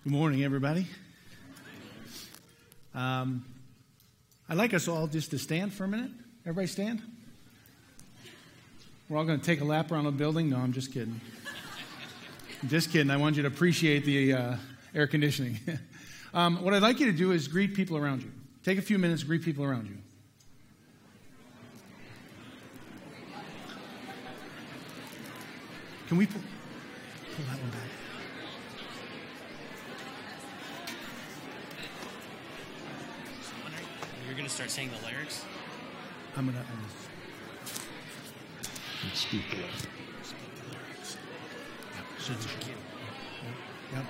Good morning, everybody. I'd like us all just to stand for a minute. Everybody stand. We're all going to take a lap around the building. No, I'm just kidding. I'm just kidding. I want you to appreciate the air conditioning. What I'd like you to do is greet people around you. Take a few minutes to greet people around you. Can we pull that one back? You're going to start saying the lyrics? I'm going to speak the lyrics. Yep.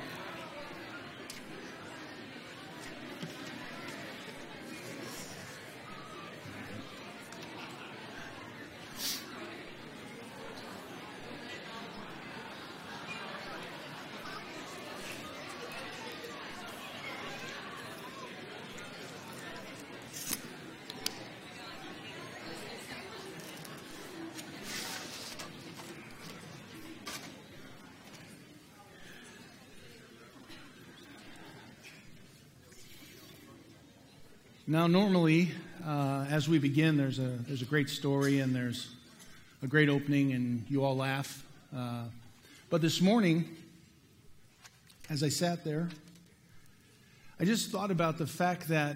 Now, normally, as we begin, there's a great story and there's a great opening, and you all laugh. But this morning, as I sat there, I just thought about the fact that,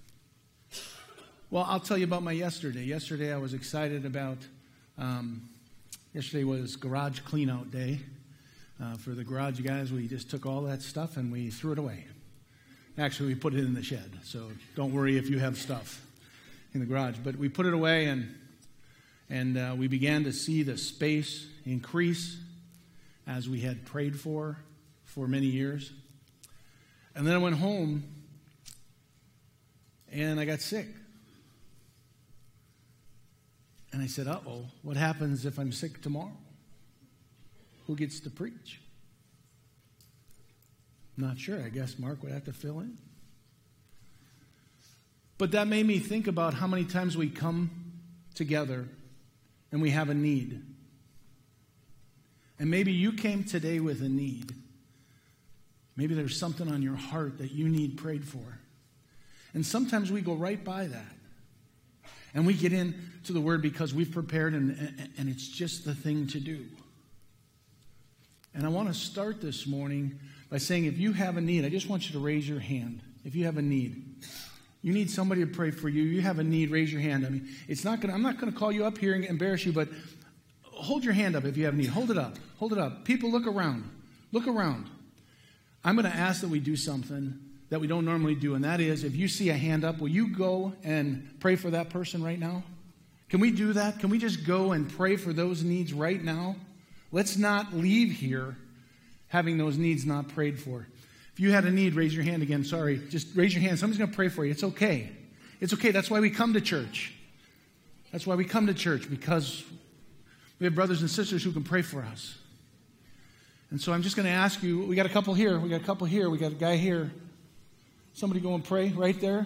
well, I'll tell you about my yesterday. Yesterday, I was excited about. Yesterday was garage clean-out day. For the garage guys, we just took all that stuff and we threw it away. Actually, we put it in the shed, so don't worry if you have stuff in the garage. But we put it away, and we began to see the space increase as we had prayed for many years. And then I went home, and I got sick. And I said, uh-oh, what happens if I'm sick tomorrow? Who gets to preach? Not sure. I guess Mark would have to fill in. But that made me think about how many times we come together and we have a need. And maybe you came today with a need. Maybe there's something on your heart that you need prayed for. And sometimes we go right by that. And we get into the Word because we've prepared and it's just the thing to do. And I want to start this morning by saying, if you have a need, I just want you to raise your hand. If you have a need, you need somebody to pray for you. You have a need, raise your hand. I mean, I'm not going to call you up here and embarrass you, but hold your hand up if you have a need. Hold it up. Hold it up. People, look around. Look around. I'm going to ask that we do something that we don't normally do, and that is, if you see a hand up, will you go and pray for that person right now? Can we do that? Can we just go and pray for those needs right now? Let's not leave here having those needs not prayed for. If you had a need, raise your hand again. Sorry. Just raise your hand. Somebody's going to pray for you. It's okay. It's okay. That's why we come to church. That's why we come to church, because we have brothers and sisters who can pray for us. And so I'm just going to ask you, we got a couple here. We got a couple here. We got a guy here. Somebody go and pray right there.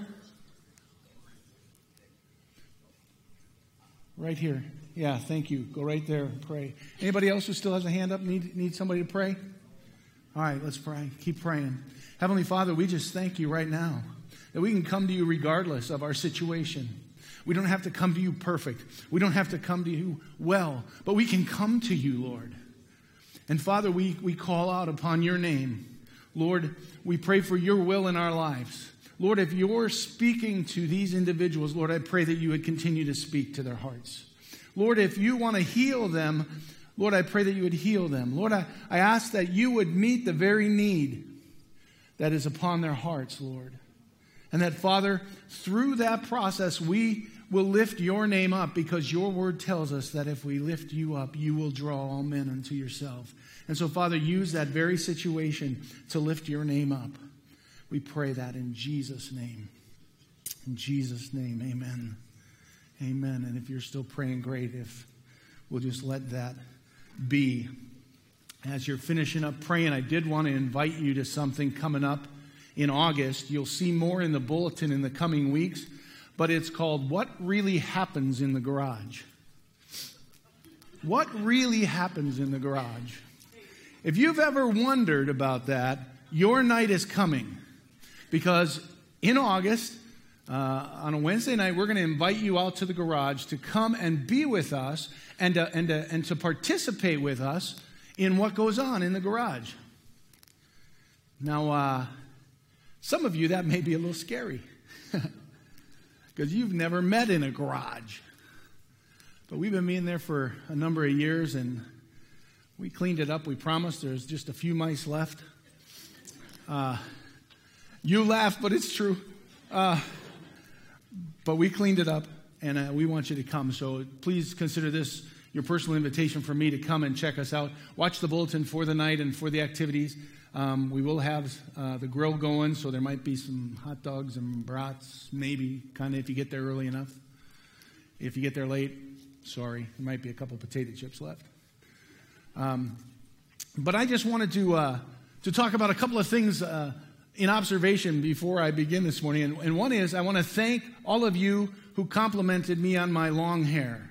Right here. Yeah, thank you. Go right there and pray. Anybody else who still has a hand up need somebody to pray? All right, let's pray. Keep praying. Heavenly Father, we just thank you right now that we can come to you regardless of our situation. We don't have to come to you perfect. We don't have to come to you well, but we can come to you, Lord. And Father, we call out upon your name. Lord, we pray for your will in our lives. Lord, if you're speaking to these individuals, Lord, I pray that you would continue to speak to their hearts. Lord, if you want to heal them, Lord, I pray that you would heal them. Lord, I ask that you would meet the very need that is upon their hearts, Lord. And that, Father, through that process, we will lift your name up, because your word tells us that if we lift you up, you will draw all men unto yourself. And so, Father, use that very situation to lift your name up. We pray that in Jesus' name. In Jesus' name, amen. Amen. And if you're still praying, great. If we'll just let that be. As you're finishing up praying, I did want to invite you to something coming up in August. You'll see more in the bulletin in the coming weeks, but it's called What Really Happens in the Garage. What really happens in the garage? If you've ever wondered about that, your night is coming, because in August, on a Wednesday night, we're going to invite you out to the garage to come and be with us and to participate with us in what goes on in the garage. Now, some of you, that may be a little scary because you've never met in a garage. But we've been meeting there for a number of years, and we cleaned it up. We promised. There's just a few mice left. You laugh, but it's true. But we cleaned it up, and we want you to come. So please consider this your personal invitation for me to come and check us out. Watch the bulletin for the night and for the activities. We will have the grill going, so there might be some hot dogs and brats, maybe, kind of if you get there early enough. If you get there late, sorry, there might be a couple potato chips left. But I just wanted to talk about a couple of things in observation before I begin this morning. And one is, I want to thank all of you who complimented me on my long hair.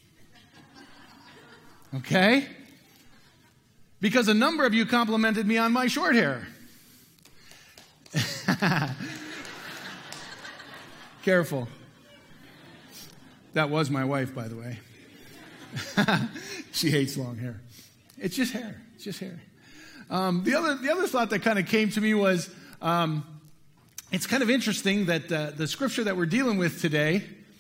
Okay? Because a number of you complimented me on my short hair. Careful. That was my wife, by the way. She hates long hair. It's just hair. It's just hair. The other thought that kind of came to me was, it's kind of interesting that the scripture that we're dealing with today,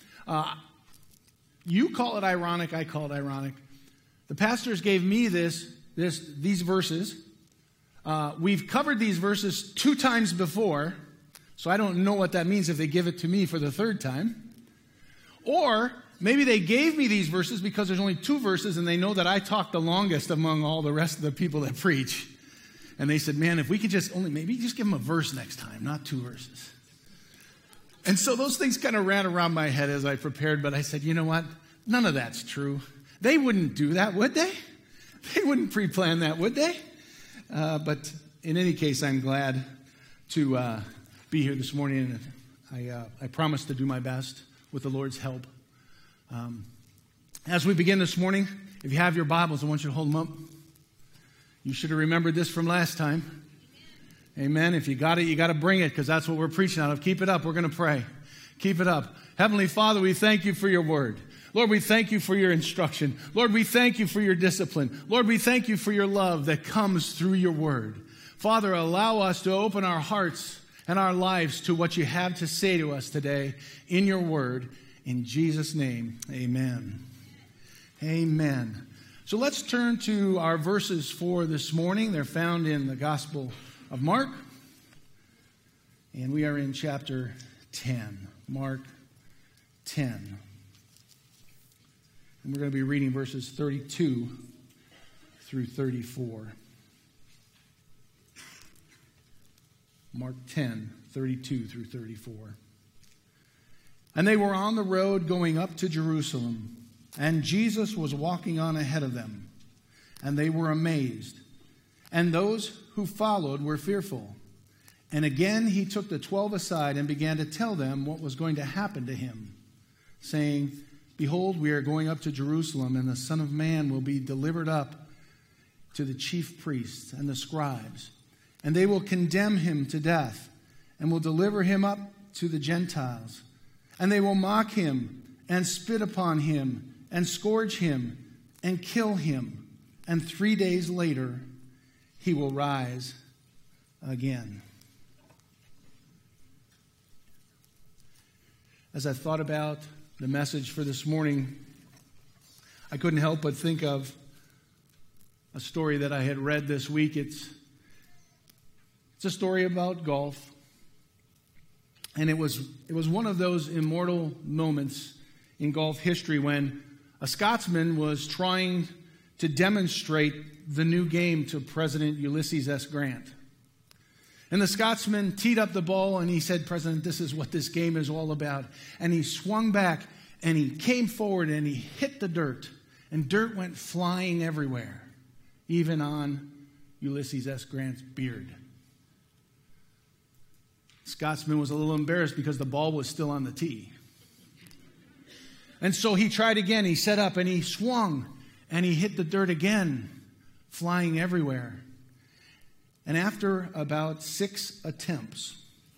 you call it ironic, I call it ironic. The pastors gave me these verses. We've covered these verses 2 times before, so I don't know what that means if they give it to me for the 3rd time. Or maybe they gave me these verses because there's only 2 verses and they know that I talk the longest among all the rest of the people that preach. And they said, man, if we could maybe just give them a verse next time, not 2 verses. And so those things kind of ran around my head as I prepared, but I said, you know what? None of that's true. They wouldn't do that, would they? They wouldn't pre-plan that, would they? But in any case, I'm glad to be here this morning, and I promise to do my best with the Lord's help. As we begin this morning, if you have your Bibles, I want you to hold them up. You should have remembered this from last time. Amen. If you got it, you got to bring it, because that's what we're preaching out of. Keep it up. We're going to pray. Keep it up. Heavenly Father, we thank you for your word. Lord, we thank you for your instruction. Lord, we thank you for your discipline. Lord, we thank you for your love that comes through your word. Father, allow us to open our hearts and our lives to what you have to say to us today in your word. In Jesus' name, amen. Amen. So let's turn to our verses for this morning. They're found in the Gospel of Mark. And we are in chapter 10. Mark 10. And we're going to be reading verses 32 through 34. Mark 10, 32 through 34. And they were on the road going up to Jerusalem, and Jesus was walking on ahead of them, and they were amazed. And those who followed were fearful. And again he took the 12 aside and began to tell them what was going to happen to him, saying, behold, we are going up to Jerusalem, and the Son of Man will be delivered up to the chief priests and the scribes, and they will condemn him to death, and will deliver him up to the Gentiles. And they will mock him, and spit upon him, and scourge him, and kill him. And 3 days later, he will rise again. As I thought about the message for this morning, I couldn't help but think of a story that I had read this week. It's a story about golf. And it was one of those immortal moments in golf history when a Scotsman was trying to demonstrate the new game to President Ulysses S. Grant. And the Scotsman teed up the ball and he said, President, this is what this game is all about. And he swung back and he came forward and he hit the dirt. And dirt went flying everywhere, even on Ulysses S. Grant's beard. Scotsman was a little embarrassed because the ball was still on the tee. And so he tried again. He set up and he swung and he hit the dirt again, flying everywhere. And after about 6 attempts,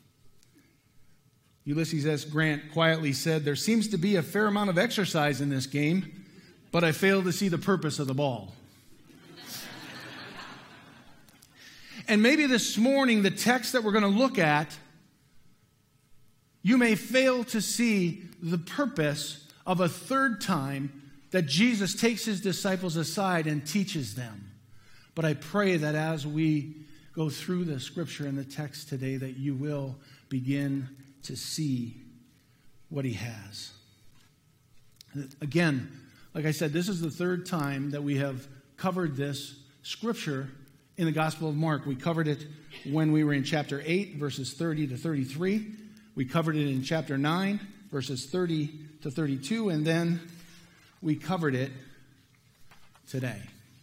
Ulysses S. Grant quietly said, "There seems to be a fair amount of exercise in this game, but I fail to see the purpose of the ball." And maybe this morning, the text that we're going to look at, you may fail to see the purpose of a third time that Jesus takes his disciples aside and teaches them. But I pray that as we go through the scripture and the text today, that you will begin to see what he has. Again, like I said, this is the third time that we have covered this scripture in the Gospel of Mark. We covered it when we were in chapter 8, verses 30 to 33. We covered it in chapter 9, verses 30 to 32. And then we covered it today.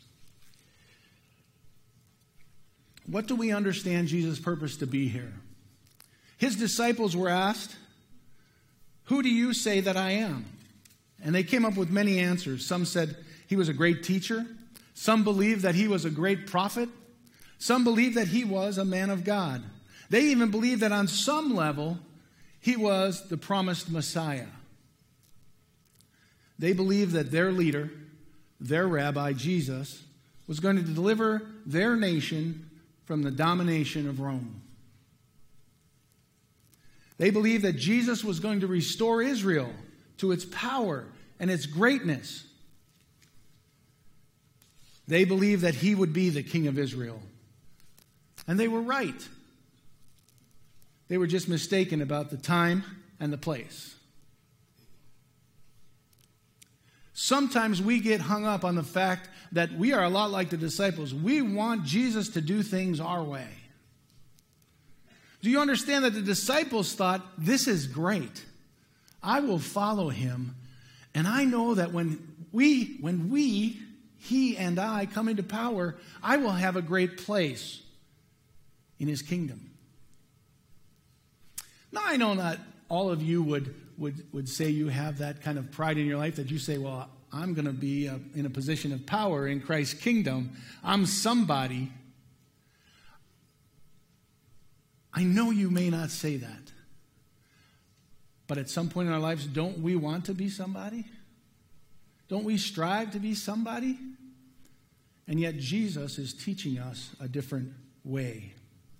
What do we understand Jesus' purpose to be here? His disciples were asked, "Who do you say that I am?" And they came up with many answers. Some said he was a great teacher. Some believed that he was a great prophet. Some believed that he was a man of God. They even believed that on some level, he was the promised Messiah. They believed that their leader, their rabbi, Jesus, was going to deliver their nation from the domination of Rome. They believed that Jesus was going to restore Israel to its power and its greatness. They believed that he would be the king of Israel. And they were right. They were just mistaken about the time and the place. Sometimes we get hung up on the fact that we are a lot like the disciples. We want Jesus to do things our way. Do you understand that the disciples thought, "This is great. I will follow him. And I know that when he and I come into power, I will have a great place in his kingdom." Now, I know not all of you would say you have that kind of pride in your life, that you say, "Well, I'm going to be in a position of power in Christ's kingdom. I'm somebody." I know you may not say that. But at some point in our lives, don't we want to be somebody? Don't we strive to be somebody? And yet Jesus is teaching us a different way.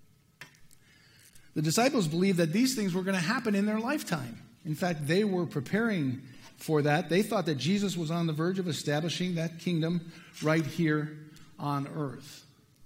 The disciples believed that these things were going to happen in their lifetime. In fact, they were preparing for that. They thought that Jesus was on the verge of establishing that kingdom right here on earth.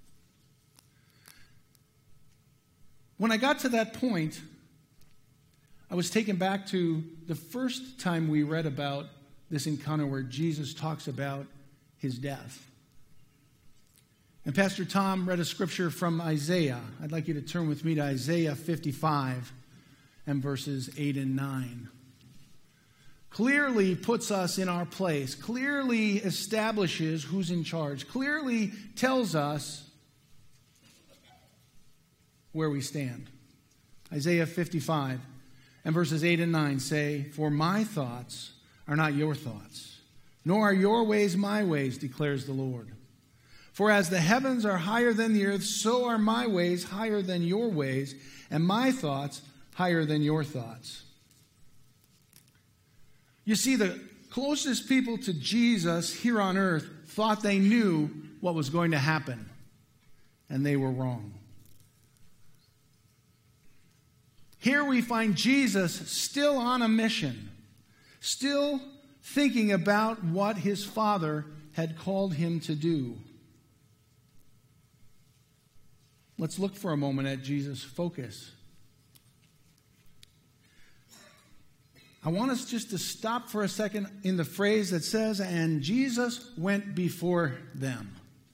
When I got to that point, I was taken back to the first time we read about this encounter where Jesus talks about his death. And Pastor Tom read a scripture from Isaiah. I'd like you to turn with me to Isaiah 55 and verses 8 and 9. Clearly puts us in our place, clearly establishes who's in charge, clearly tells us where we stand. Isaiah 55 and verses 8 and 9 say, "For my thoughts are not your thoughts, nor are your ways my ways, declares the Lord. For as the heavens are higher than the earth, so are my ways higher than your ways, and my thoughts higher than your thoughts." You see, the closest people to Jesus here on earth thought they knew what was going to happen, and they were wrong. Here we find Jesus still on a mission, still thinking about what his Father had called him to do. Let's look for a moment at Jesus' focus. I want us just to stop for a second in the phrase that says, "And Jesus went before them."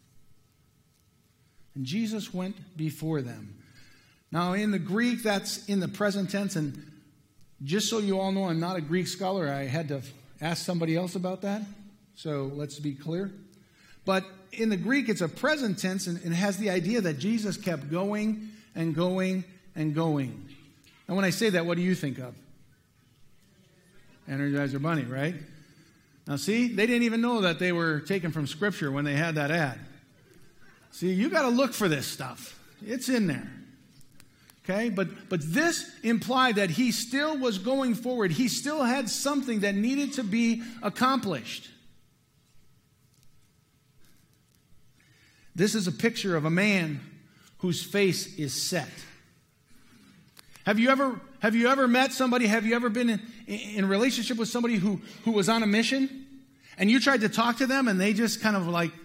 And Jesus went before them. Now, in the Greek, that's in the present tense, and just so you all know, I'm not a Greek scholar. I had to ask somebody else about that, so let's be clear. But in the Greek, it's a present tense, and it has the idea that Jesus kept going and going and going. And when I say that, what do you think of? Energizer Bunny, right? Now, see, they didn't even know that they were taken from Scripture when they had that ad. See, you got to look for this stuff. It's in there. Okay? But this implied that he still was going forward. He still had something that needed to be accomplished. This is a picture of a man whose face is set. Have you ever met somebody, have you ever been in a relationship with somebody who was on a mission? And you tried to talk to them and they just kind of like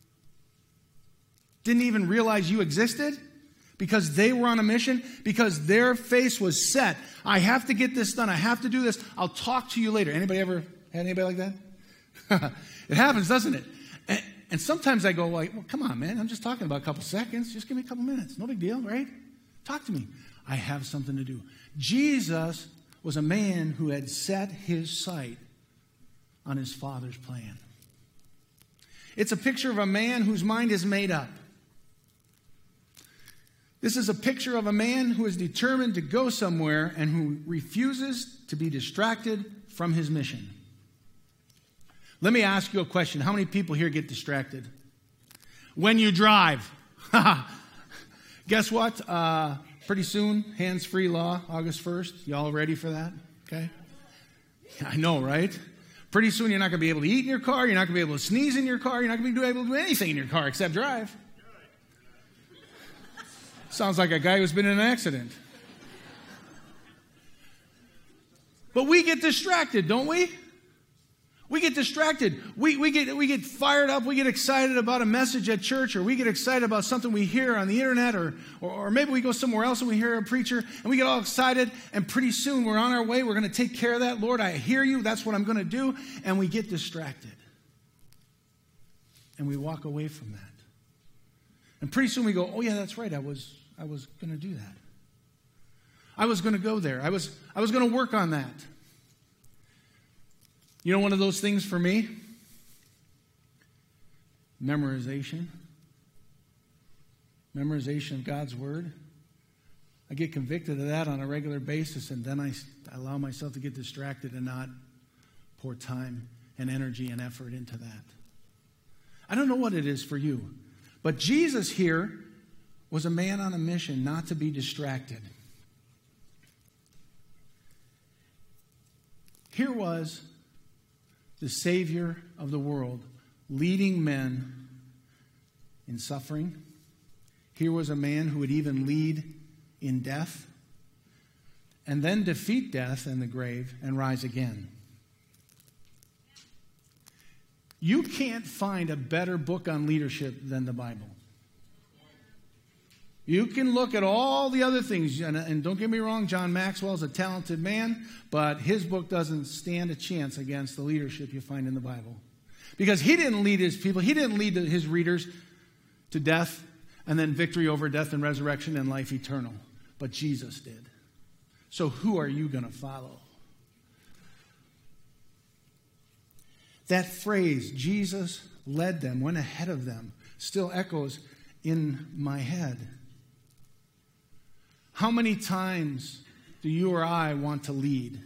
didn't even realize you existed? Because they were on a mission? Because their face was set. I have to get this done. I have to do this. I'll talk to you later. Anybody ever had anybody like that? It happens, doesn't it? And sometimes I go like, well, come on, man. I'm just talking about a couple seconds. Just give me a couple minutes. No big deal, right? Talk to me. I have something to do. Jesus was a man who had set his sight on his Father's plan. It's a picture of a man whose mind is made up. This is a picture of a man who is determined to go somewhere and who refuses to be distracted from his mission. Let me ask you a question. How many people here get distracted? When you drive. Guess what? Pretty soon, hands-free law, August 1st. Y'all ready for that? Okay? I know, right? Pretty soon you're not going to be able to eat in your car. You're not going to be able to sneeze in your car. You're not going to be able to do anything in your car except drive. Sounds like a guy who's been in an accident. But we get distracted, don't we? We get distracted. We get fired up. We get excited about a message at church, or we get excited about something we hear on the internet, or maybe we go somewhere else and we hear a preacher, and we get all excited, and pretty soon we're on our way. We're going to take care of that. Lord, I hear you. That's what I'm going to do. And we get distracted. And we walk away from that. And pretty soon we go, oh yeah, that's right. I was going to do that. I was going to go there. I was going to work on that. You know, one of those things for me? Memorization. Memorization of God's Word. I get convicted of that on a regular basis, and then I allow myself to get distracted and not pour time and energy and effort into that. I don't know what it is for you, but Jesus here was a man on a mission not to be distracted. Here was the Savior of the world leading men in suffering. Here was a man who would even lead in death and then defeat death and the grave and rise again. You can't find a better book on leadership than the Bible. You can look at all the other things, and don't get me wrong, John Maxwell is a talented man, but his book doesn't stand a chance against the leadership you find in the Bible. Because he didn't lead his people, he didn't lead his readers to death and then victory over death and resurrection and life eternal. But Jesus did. So who are you going to follow? That phrase, Jesus led them, went ahead of them, still echoes in my head. How many times do you or I want to lead?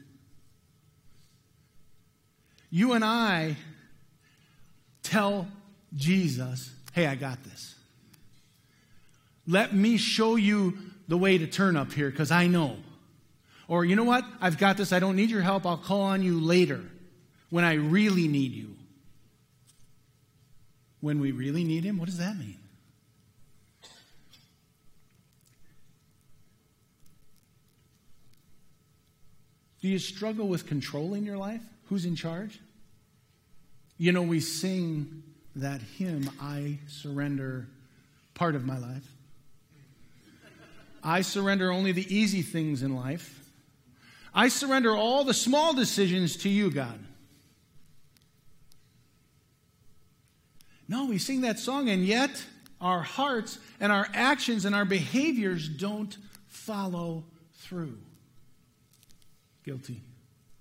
You and I tell Jesus, hey, I got this. Let me show you the way to turn up here because I know. Or you know what? I've got this. I don't need your help. I'll call on you later when I really need you. When we really need him? What does that mean? Do you struggle with controlling your life? Who's in charge? You know, we sing that hymn, I surrender part of my life. I surrender only the easy things in life. I surrender all the small decisions to you, God. No, we sing that song, and yet our hearts and our actions and our behaviors don't follow through. Guilty.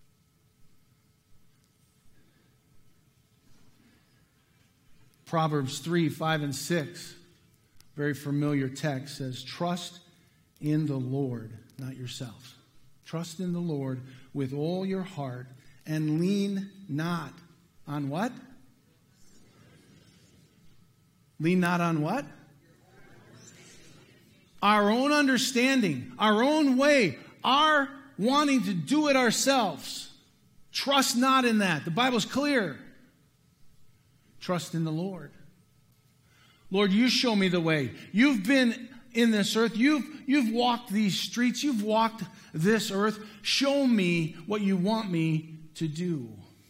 Proverbs 3, 5, and 6, very familiar text, says, trust in the Lord, not yourself. Trust in the Lord with all your heart and lean not on what? Lean not on what? our own understanding, our own way, our wanting to do it ourselves. Trust not in that. The Bible's clear. Trust in the Lord. Lord, you show me the way. You've been in this earth. You've walked these streets. You've walked this earth. Show me what you want me to do.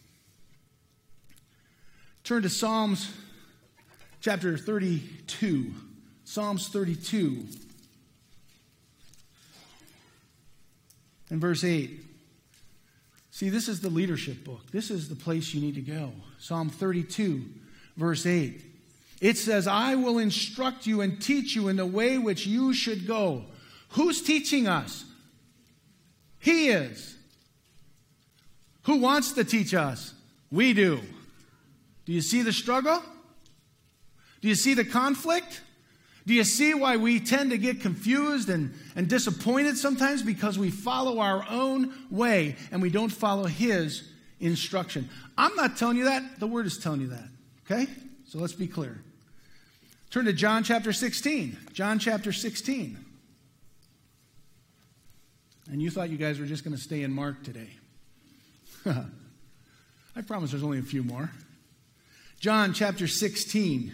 Turn to Psalms chapter 32. Psalms 32 and verse 8. See, this is the leadership book. This is the place you need to go. Psalm 32, verse 8. It says, I will instruct you and teach you in the way which you should go. Who's teaching us? He is. Who wants to teach us? We do. Do you see the struggle? Do you see the conflict? Do you see why we tend to get confused and disappointed sometimes? Because we follow our own way and we don't follow His instruction. I'm not telling you that. The Word is telling you that. Okay? So let's be clear. Turn to John chapter 16. John chapter 16. And you thought you guys were just going to stay in Mark today. I promise there's only a few more. John chapter 16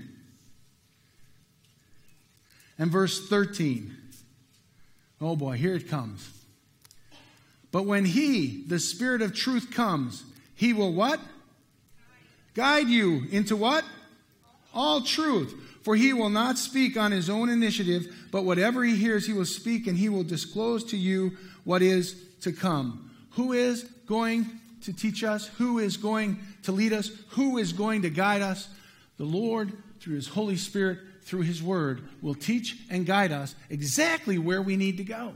and verse 13. Oh boy, here it comes. But when He, the Spirit of truth, comes, He will what? Guide you into what? All truth. For He will not speak on His own initiative, but whatever He hears He will speak, and He will disclose to you what is to come. Who is going to teach us? Who is going to lead us? Who is going to guide us? The Lord, through His Holy Spirit, through His Word, will teach and guide us exactly where we need to go.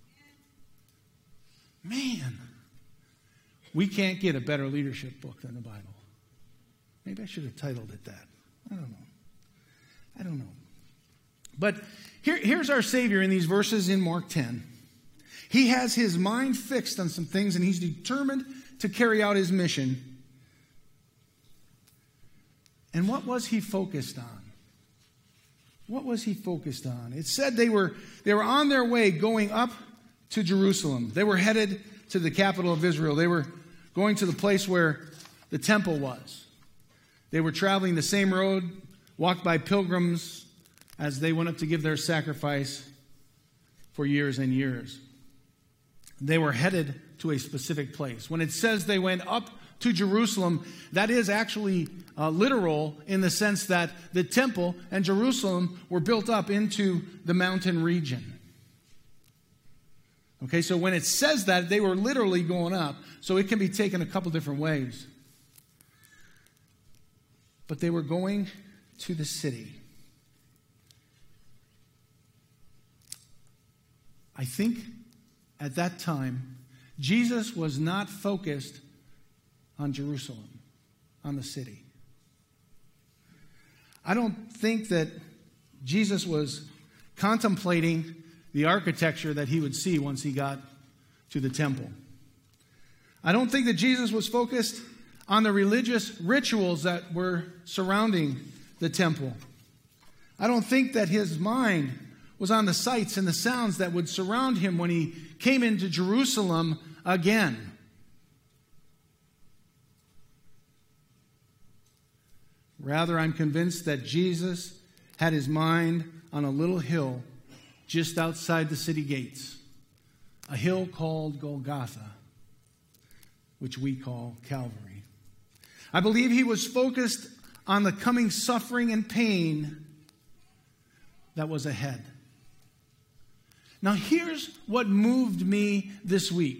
Man, we can't get a better leadership book than the Bible. Maybe I should have titled it that. I don't know. But here's our Savior in these verses in Mark 10. He has His mind fixed on some things, and He's determined to carry out His mission. And what was He focused on? What was He focused on? It said they were on their way going up to Jerusalem. They were headed to the capital of Israel. They were going to the place where the temple was. They were traveling the same road, walked by pilgrims as they went up to give their sacrifice for years and years. They were headed to a specific place. When it says they went up to Jerusalem, that is actually literal in the sense that the temple and Jerusalem were built up into the mountain region. Okay, so when it says that, they were literally going up. So it can be taken a couple different ways. But they were going to the city. I think at that time, Jesus was not focused on Jerusalem, on the city. I don't think that Jesus was contemplating the architecture that He would see once He got to the temple. I don't think that Jesus was focused on the religious rituals that were surrounding the temple. I don't think that His mind was on the sights and the sounds that would surround Him when He came into Jerusalem again. Rather, I'm convinced that Jesus had His mind on a little hill just outside the city gates, a hill called Golgotha, which we call Calvary. I believe He was focused on the coming suffering and pain that was ahead. Now, here's what moved me this week.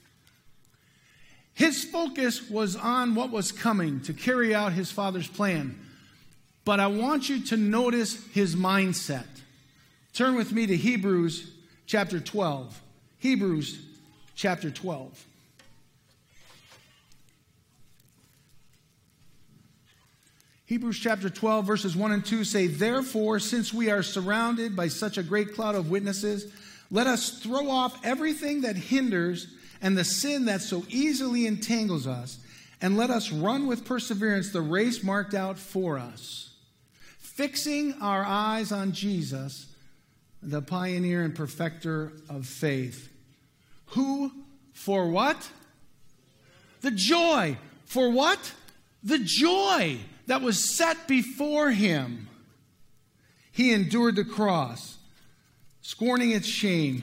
His focus was on what was coming to carry out His Father's plan. But I want you to notice His mindset. Turn with me to Hebrews chapter 12. Hebrews chapter 12. Hebrews chapter 12, verses 1 and 2 say, Therefore, since we are surrounded by such a great cloud of witnesses, let us throw off everything that hinders and the sin that so easily entangles us, and let us run with perseverance the race marked out for us, fixing our eyes on Jesus, the pioneer and perfecter of faith, who, for what? The joy. For what? The joy that was set before him. He endured the cross, scorning its shame,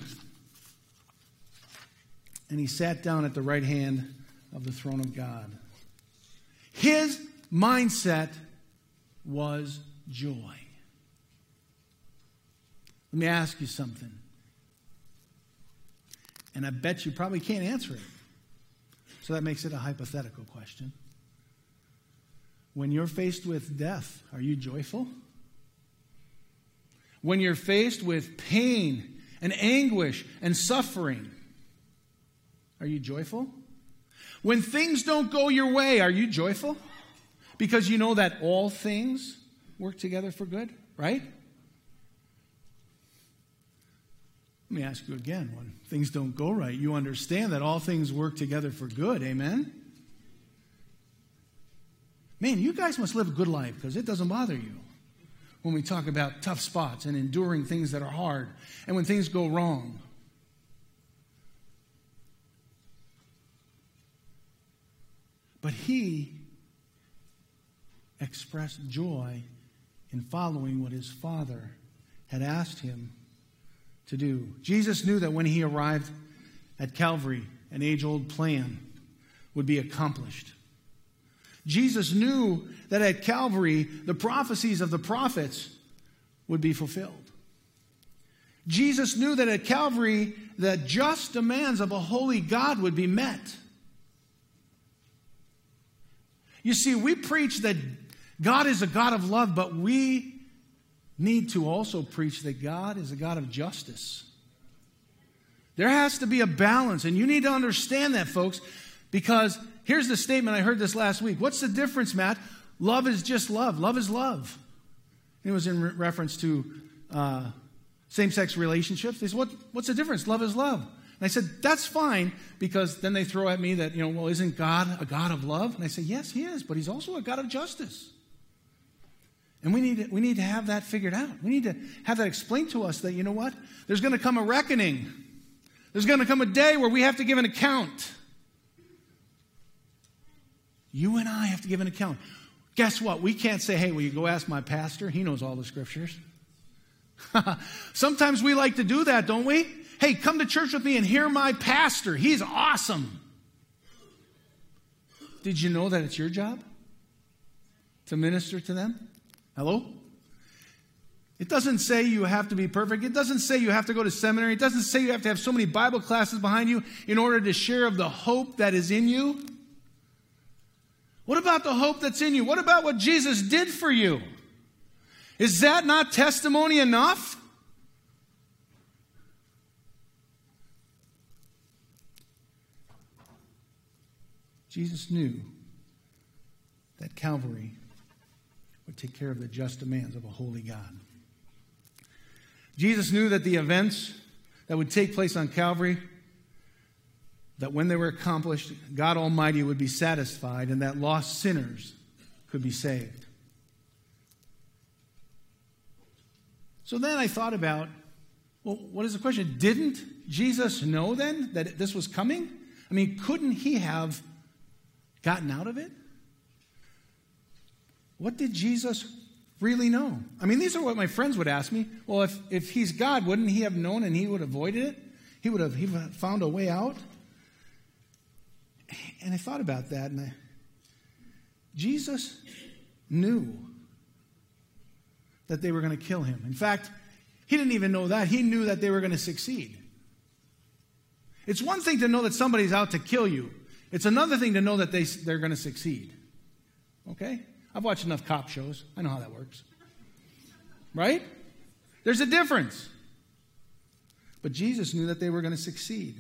and he sat down at the right hand of the throne of God. His mindset was joy. Let me ask you something. And I bet you probably can't answer it. So that makes it a hypothetical question. When you're faced with death, are you joyful? When you're faced with pain and anguish and suffering, are you joyful? When things don't go your way, are you joyful? Because you know that all things work together for good, right? Let me ask you again. When things don't go right, you understand that all things work together for good, amen? Man, you guys must live a good life because it doesn't bother you when we talk about tough spots and enduring things that are hard and when things go wrong. But he expressed joy in following what his Father had asked him to do. Jesus knew that when he arrived at Calvary, an age-old plan would be accomplished. Jesus knew that at Calvary, the prophecies of the prophets would be fulfilled. Jesus knew that at Calvary, the just demands of a holy God would be met. You see, we preach that God is a God of love, but we need to also preach that God is a God of justice. There has to be a balance, and you need to understand that, folks, because here's the statement. I heard this last week. What's the difference, Matt? Love is just love. Love is love. It was in reference to same-sex relationships. They said, what's the difference? Love is love. And I said, that's fine, because then they throw at me that, well, isn't God a God of love? And I say, yes, he is, but he's also a God of justice. And we need to have that figured out. We need to have that explained to us that, you know what? There's going to come a reckoning. There's going to come a day where we have to give an account. You and I have to give an account. Guess what? We can't say, hey, will you go ask my pastor? He knows all the scriptures. Sometimes we like to do that, don't we? Hey, come to church with me and hear my pastor. He's awesome. Did you know that it's your job to minister to them? Hello? It doesn't say you have to be perfect. It doesn't say you have to go to seminary. It doesn't say you have to have so many Bible classes behind you in order to share of the hope that is in you. What about the hope that's in you? What about what Jesus did for you? Is that not testimony enough? Jesus knew that Calvary would take care of the just demands of a holy God. Jesus knew that the events that would take place on Calvary, that when they were accomplished, God Almighty would be satisfied and that lost sinners could be saved. So then I thought about, well, what is the question? Didn't Jesus know then that this was coming? I mean, couldn't he have gotten out of it? What did Jesus really know? I mean, these are what my friends would ask me. Well, if he's God, wouldn't he have known and he would have avoided it? He would have found a way out? And I thought about that, and Jesus knew that they were going to kill him. In fact, he didn't even know that. He knew that they were going to succeed. It's one thing to know that somebody's out to kill you. It's another thing to know that they're going to succeed. Okay? I've watched enough cop shows. I know how that works. Right? There's a difference. But Jesus knew that they were going to succeed.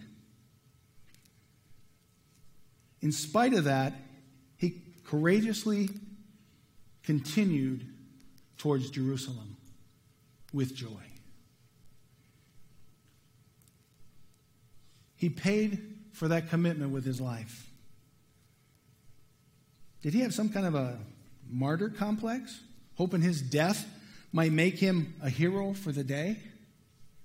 In spite of that, he courageously continued towards Jerusalem with joy. He paid for that commitment with his life. Did he have some kind of a martyr complex, hoping his death might make him a hero for the day?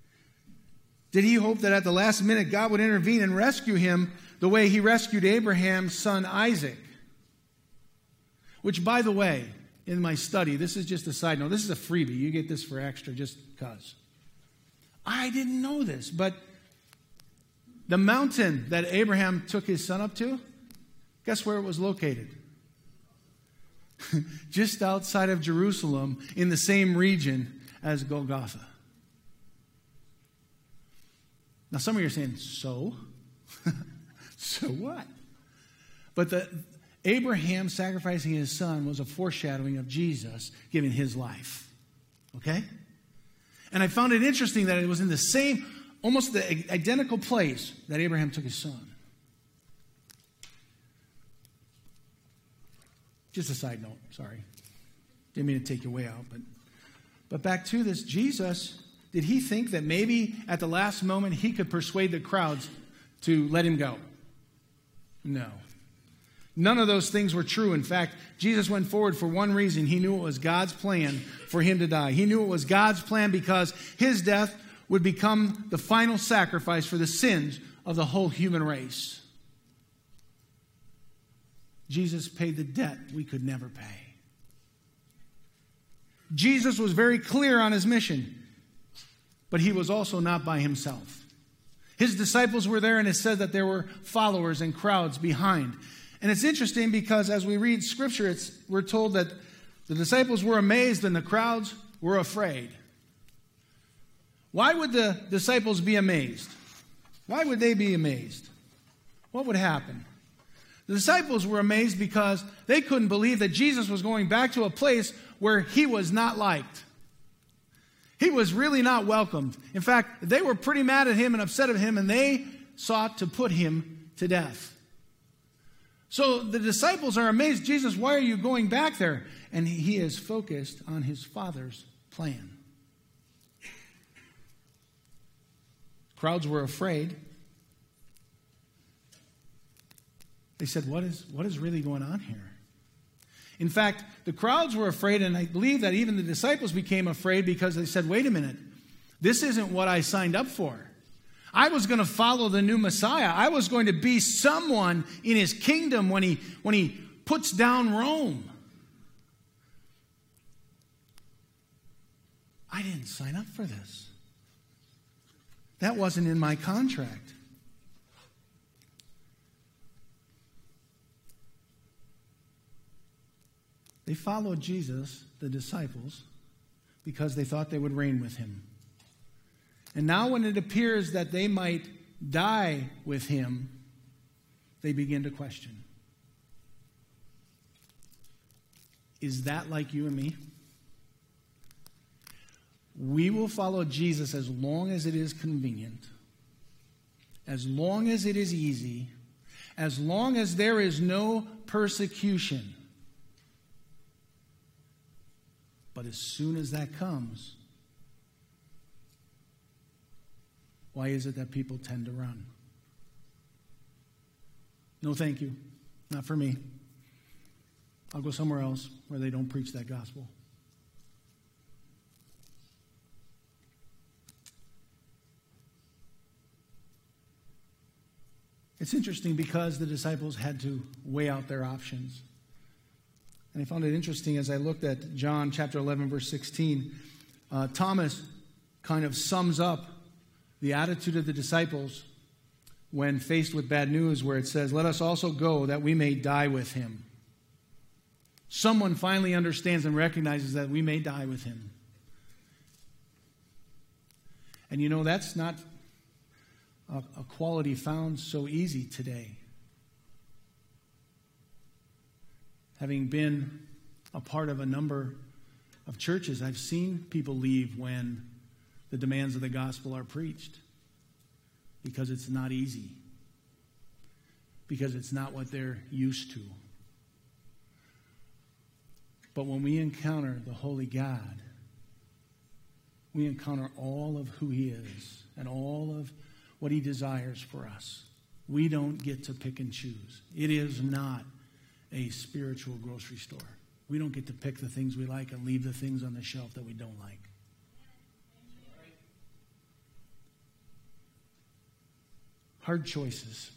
Did he hope that at the last minute God would intervene and rescue him the way he rescued Abraham's son Isaac? Which, by the way, in my study, this is just a side note. This is a freebie. You get this for extra just because. I didn't know this, but the mountain that Abraham took his son up to, guess where it was located? Just outside of Jerusalem, in the same region as Golgotha. Now, some of you are saying, so? So what? But Abraham sacrificing his son was a foreshadowing of Jesus giving his life. Okay? And I found it interesting that it was in the same, almost the identical place that Abraham took his son. Just a side note, sorry. Didn't mean to take your way out. But back to this, Jesus, did he think that maybe at the last moment he could persuade the crowds to let him go? No. None of those things were true. In fact, Jesus went forward for one reason. He knew it was God's plan for him to die. He knew it was God's plan because his death would become the final sacrifice for the sins of the whole human race. Jesus paid the debt we could never pay. Jesus was very clear on his mission, but he was also not by himself. His disciples were there, and it said that there were followers and crowds behind. And it's interesting because as we read Scripture, we're told that the disciples were amazed and the crowds were afraid. Why would the disciples be amazed? Why would they be amazed? What would happen? The disciples were amazed because they couldn't believe that Jesus was going back to a place where he was not liked. He was really not welcomed. In fact, they were pretty mad at him and upset at him, and they sought to put him to death. So the disciples are amazed. Jesus, why are you going back there? And he is focused on his Father's plan. Crowds were afraid. They said, what is really going on here? In fact, the crowds were afraid, and I believe that even the disciples became afraid because they said, wait a minute, this isn't what I signed up for. I was going to follow the new Messiah. I was going to be someone in his kingdom when he puts down Rome. I didn't sign up for this. That wasn't in my contract. They followed Jesus, the disciples, because they thought they would reign with him. And now when it appears that they might die with him, they begin to question. Is that like you and me? We will follow Jesus as long as it is convenient, as long as it is easy, as long as there is no persecution. But as soon as that comes, why is it that people tend to run? No, thank you. Not for me. I'll go somewhere else where they don't preach that gospel. It's interesting because the disciples had to weigh out their options. And I found it interesting as I looked at John chapter 11, verse 16. Thomas kind of sums up the attitude of the disciples when faced with bad news, where it says, let us also go that we may die with him. Someone finally understands and recognizes that we may die with him. And you know, that's not a quality found so easy today. Having been a part of a number of churches, I've seen people leave when the demands of the gospel are preached because it's not easy, because it's not what they're used to. But when we encounter the Holy God, we encounter all of who he is and all of what he desires for us. We don't get to pick and choose. It is not a spiritual grocery store. We don't get to pick the things we like and leave the things on the shelf that we don't like. hard choices.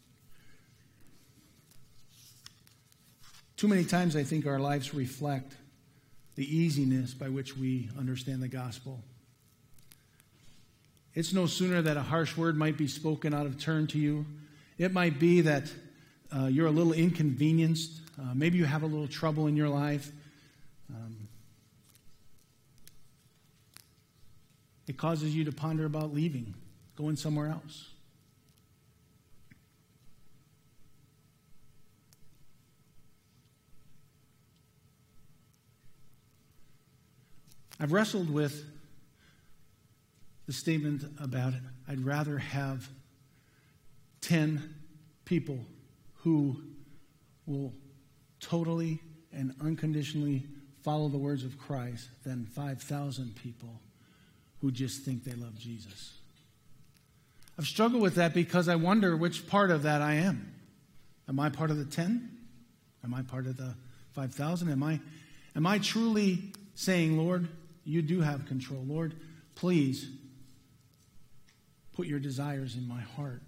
Too many times I think our lives reflect the easiness by which we understand the gospel. It's no sooner that a harsh word might be spoken out of turn to you. It might be that you're a little inconvenienced. Maybe you have a little trouble in your life. It causes you to ponder about leaving, going somewhere else. I've wrestled with the statement about it. I'd rather have 10 people who will totally and unconditionally follow the words of Christ than 5,000 people who just think they love Jesus. I've struggled with that because I wonder which part of that I am. Am I part of the 10? Am I part of the 5,000? Am I truly saying, Lord, you do have control. Lord, please put your desires in my heart.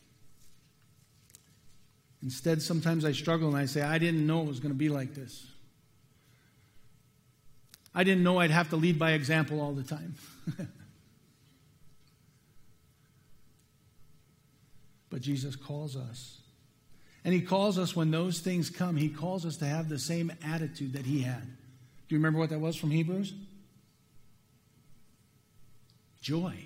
Instead, sometimes I struggle and I say, I didn't know it was going to be like this. I didn't know I'd have to lead by example all the time. But Jesus calls us. And he calls us when those things come. He calls us to have the same attitude that he had. Do you remember what that was from Hebrews? Joy.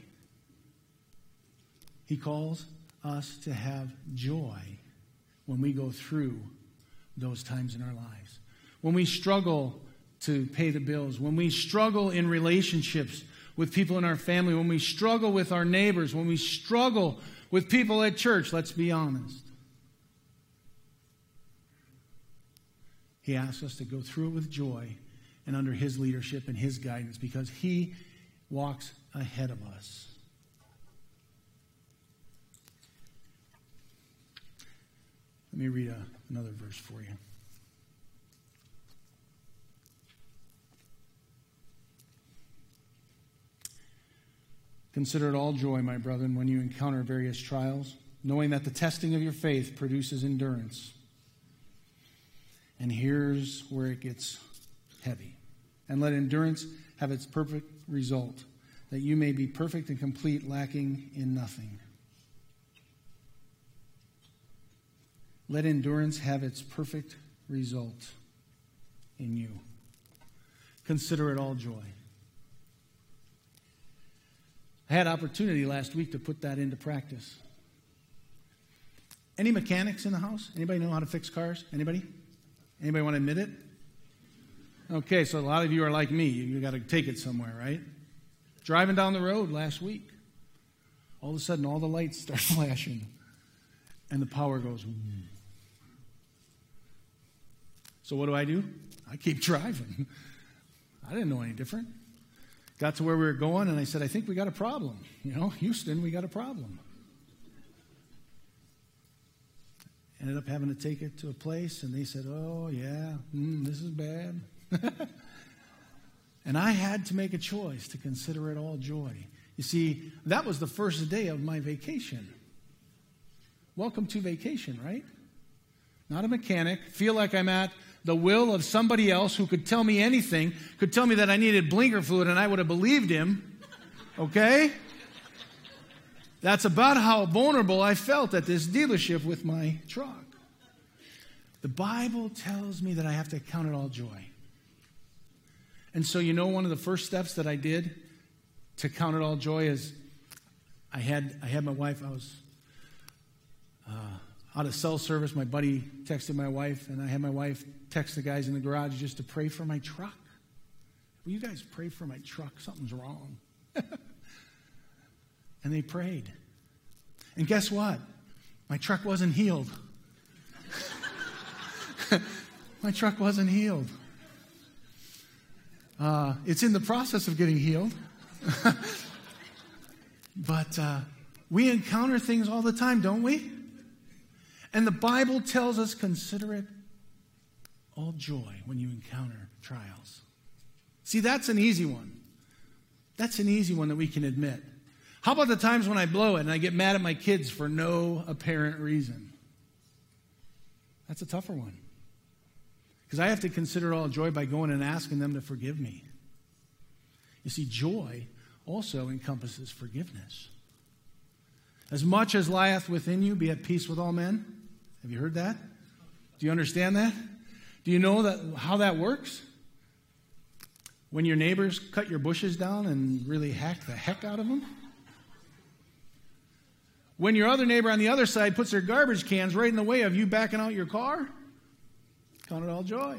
He calls us to have joy when we go through those times in our lives. When we struggle to pay the bills, when we struggle in relationships with people in our family, when we struggle with our neighbors, when we struggle with people at church, let's be honest. He asks us to go through it with joy and under his leadership and his guidance because he walks ahead of us. Let me read another verse for you. Consider it all joy, my brethren, when you encounter various trials, knowing that the testing of your faith produces endurance. And here's where it gets heavy. And let endurance have its perfect result, that you may be perfect and complete, lacking in nothing. Let endurance have its perfect result in you. Consider it all joy. I had opportunity last week to put that into practice. Any mechanics in the house? Anybody know how to fix cars? Anybody? Anybody want to admit it? Okay, so a lot of you are like me. You got to take it somewhere, right? Driving down the road last week, all of a sudden all the lights start flashing and the power goes. So what do? I keep driving. I didn't know any different. Got to where we were going, and I said, I think we got a problem. Houston, we got a problem. Ended up having to take it to a place, and they said, oh, yeah, this is bad. And I had to make a choice to consider it all joy. You see, that was the first day of my vacation. Welcome to vacation, right? Not a mechanic. Feel like I'm at the will of somebody else who could tell me anything, could tell me that I needed blinker fluid, and I would have believed him. Okay? That's about how vulnerable I felt at this dealership with my truck. The Bible tells me that I have to count it all joy. And so one of the first steps that I did to count it all joy is I had my wife, I was out of cell service. My buddy texted my wife, and I had my wife text the guys in the garage just to pray for my truck. Will you guys pray for my truck? Something's wrong. And they prayed. And guess what? My truck wasn't healed. My truck wasn't healed. It's in the process of getting healed. But we encounter things all the time, don't we? And the Bible tells us, consider it all joy when you encounter trials. See, that's an easy one. That's an easy one that we can admit. How about the times when I blow it and I get mad at my kids for no apparent reason? That's a tougher one. Because I have to consider it all joy by going and asking them to forgive me. You see, joy also encompasses forgiveness. As much as lieth within you, be at peace with all men. Have you heard that? Do you understand that? Do you know how that works? When your neighbors cut your bushes down and really hack the heck out of them? When your other neighbor on the other side puts their garbage cans right in the way of you backing out your car? Count it all joy.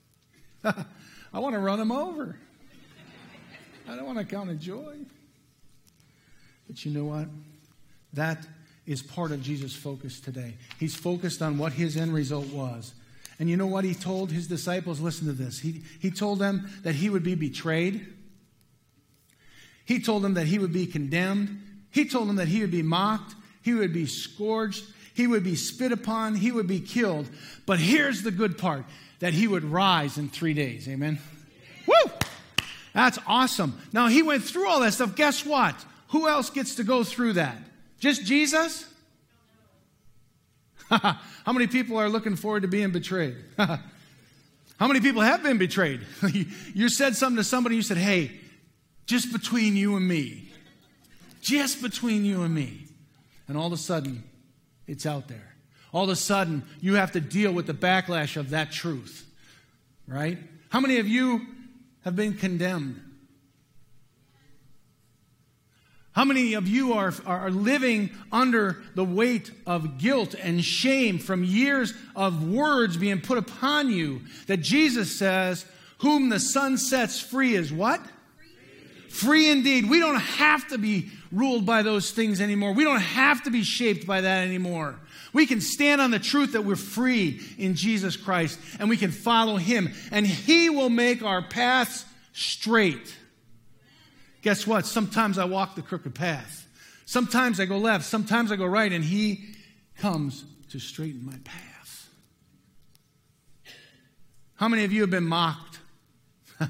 I want to run them over. I don't want to count it joy. But you know what? That is part of Jesus' focus today. He's focused on what his end result was. And you know what he told his disciples? Listen to this. He told them that he would be betrayed. He told them that he would be condemned. He told them that he would be mocked. He would be scourged. He would be spit upon. He would be killed. But here's the good part, that he would rise in 3 days. Amen? Woo! That's awesome. Now, he went through all that stuff. Guess what? Who else gets to go through that? Just Jesus? How many people are looking forward to being betrayed? How many people have been betrayed? You said something to somebody, you said, hey, just between you and me. Just between you and me. And all of a sudden, it's out there. All of a sudden, you have to deal with the backlash of that truth. Right? How many of you have been condemned? How many of you are living under the weight of guilt and shame from years of words being put upon you that Jesus says, whom the Son sets free is what? Free indeed. We don't have to be ruled by those things anymore. We don't have to be shaped by that anymore. We can stand on the truth that we're free in Jesus Christ, and we can follow him, and he will make our paths straight. Guess what? Sometimes I walk the crooked path. Sometimes I go left. Sometimes I go right, and he comes to straighten my path. How many of you have been mocked? How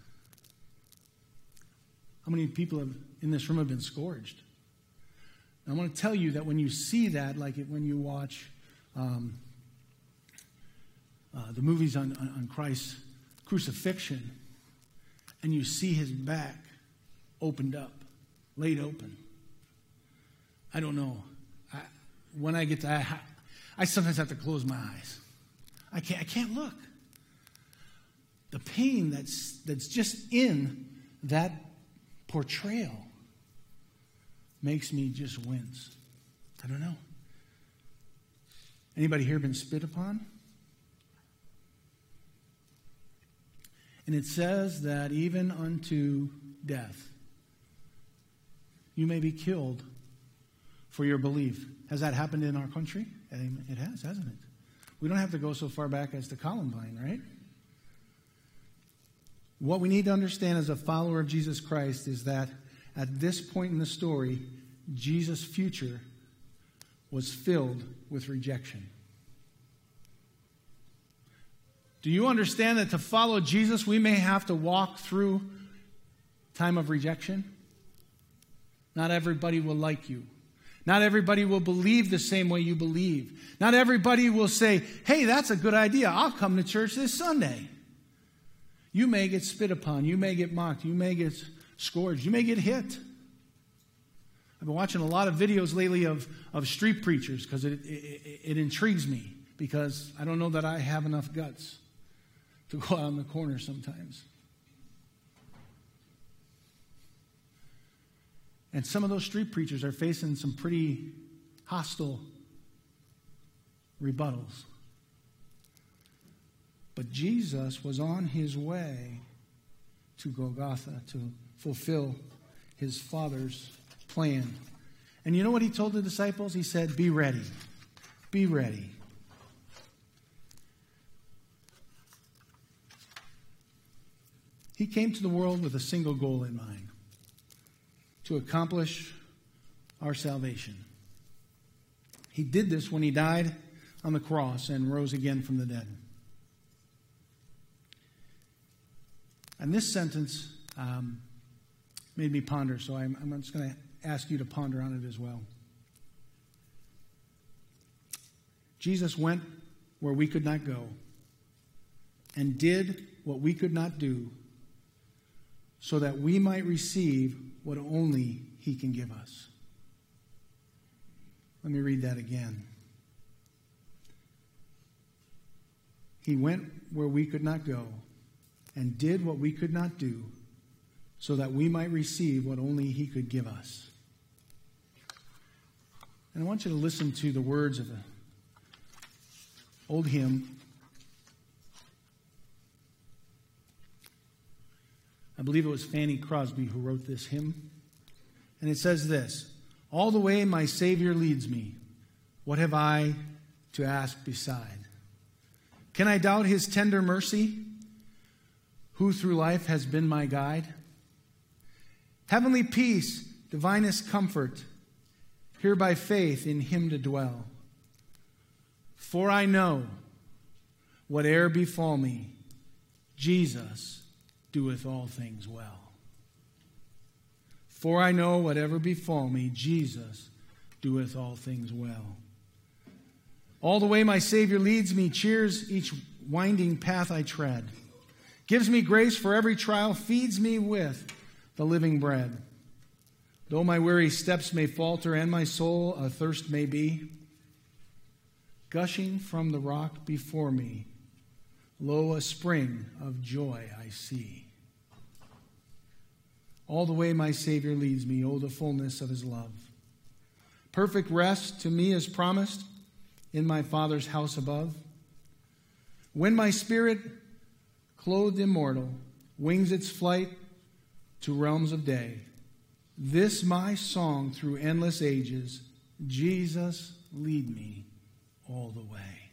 many people in this room have been scourged? I want to tell you that when you see that, like when you watch the movies on Christ's crucifixion, and you see his back opened up, laid open. I don't know. When I get to that, I sometimes have to close my eyes. I can't look. The pain that's just in that portrayal makes me just wince. I don't know. Anybody here been spit upon? And it says that even unto death, you may be killed for your belief. Has that happened in our country? It has, hasn't it? We don't have to go so far back as to Columbine, right? What we need to understand as a follower of Jesus Christ is that at this point in the story, Jesus' future was filled with rejection. Do you understand that to follow Jesus, we may have to walk through time of rejection? Not everybody will like you. Not everybody will believe the same way you believe. Not everybody will say, hey, that's a good idea. I'll come to church this Sunday. You may get spit upon. You may get mocked. You may get scourged. You may get hit. I've been watching a lot of videos lately of street preachers because it intrigues me, because I don't know that I have enough guts to go out on the corner sometimes. And some of those street preachers are facing some pretty hostile rebuttals. But Jesus was on his way to Golgotha to fulfill his Father's plan. And you know what he told the disciples? He said, be ready. Be ready. He came to the world with a single goal in mind: to accomplish our salvation. He did this when he died on the cross and rose again from the dead. And this sentence made me ponder, so I'm just going to ask you to ponder on it as well. Jesus went where we could not go and did what we could not do so that we might receive what only he can give us. Let me read that again. He went where we could not go and did what we could not do so that we might receive what only he could give us. And I want you to listen to the words of an old hymn. I believe it was Fanny Crosby who wrote this hymn. And it says this: all the way my Savior leads me, what have I to ask beside? Can I doubt his tender mercy, who through life has been my guide? Heavenly peace, divinest comfort, here by faith in him to dwell. For I know, whate'er befall me, Jesus doeth all things well. For I know, whatever befall me, Jesus doeth all things well. All the way my Savior leads me, cheers each winding path I tread, gives me grace for every trial, feeds me with the living bread. Though my weary steps may falter and my soul athirst may be, gushing from the rock before me, lo, a spring of joy I see. All the way my Savior leads me, oh, the fullness of his love. Perfect rest to me is promised in my Father's house above. When my spirit, clothed immortal, wings its flight to realms of day, this my song through endless ages, Jesus, lead me all the way.